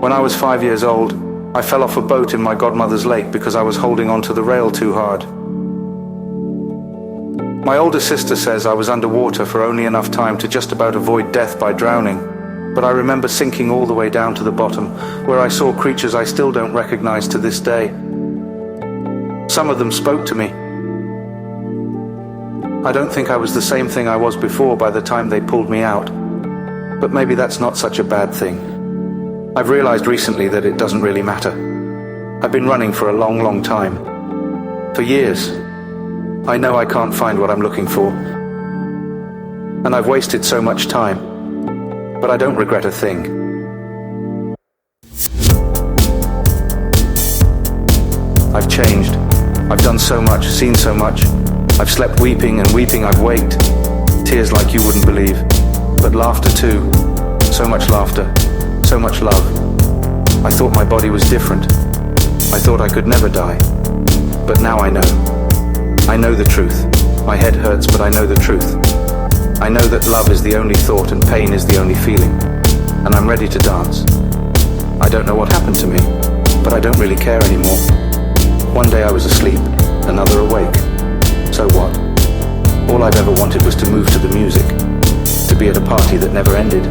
When I was 5 years old, I fell off a boat in my godmother's lake because I was holding onto the rail too hard. My older sister says I was underwater for only enough time to just about avoid death by drowning, but I remember sinking all the way down to the bottom, where I saw creatures I still don't recognize to this day. Some of them spoke to me. I don't think I was the same thing I was before by the time they pulled me out, but maybe that's not such a bad thing. I've realized recently that it doesn't really matter. I've been running for a long, long time. For years. I know I can't find what I'm looking for. And I've wasted so much time. But I don't regret a thing. I've changed. I've done so much, seen so much. I've slept weeping, and weeping I've waked. Tears like you wouldn't believe. But laughter too. So much laughter. So much love. I thought my body was different. I thought I could never die. But now I know. I know the truth. My head hurts, but I know the truth. I know that love is the only thought and pain is the only feeling. And I'm ready to dance. I don't know what happened to me, but I don't really care anymore. One day I was asleep, another awake. So what? All I've ever wanted was to move to the music, to be at a party that never ended.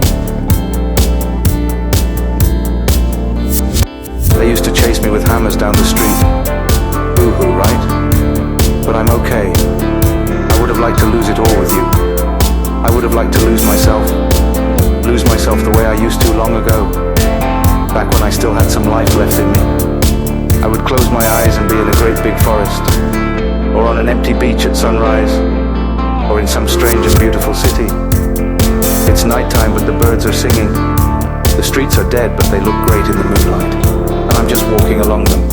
They used to chase me with hammers down the street. Boo-hoo, right? But I'm okay. I would have liked to lose it all with you. I would have liked to lose myself the way I used to long ago, back when I still had some life left in me. I would close my eyes and be in a great big forest, or on an empty beach at sunrise, or in some strange and beautiful city. It's nighttime, but the birds are singing. The streets are dead, but they look great in the moonlight, and I'm just walking along them.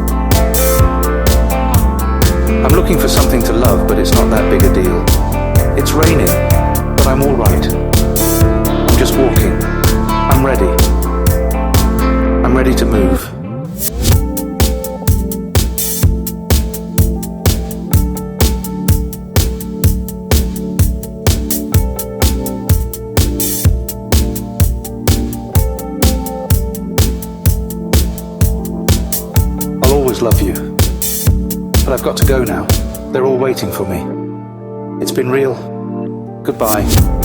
I'm looking for something to love, but it's not that big a deal. It's raining, but I'm all right. I'm just walking. I'm ready. I'm ready to move. I'll always love you. But I've got to go now. They're all waiting for me. It's been real. Goodbye.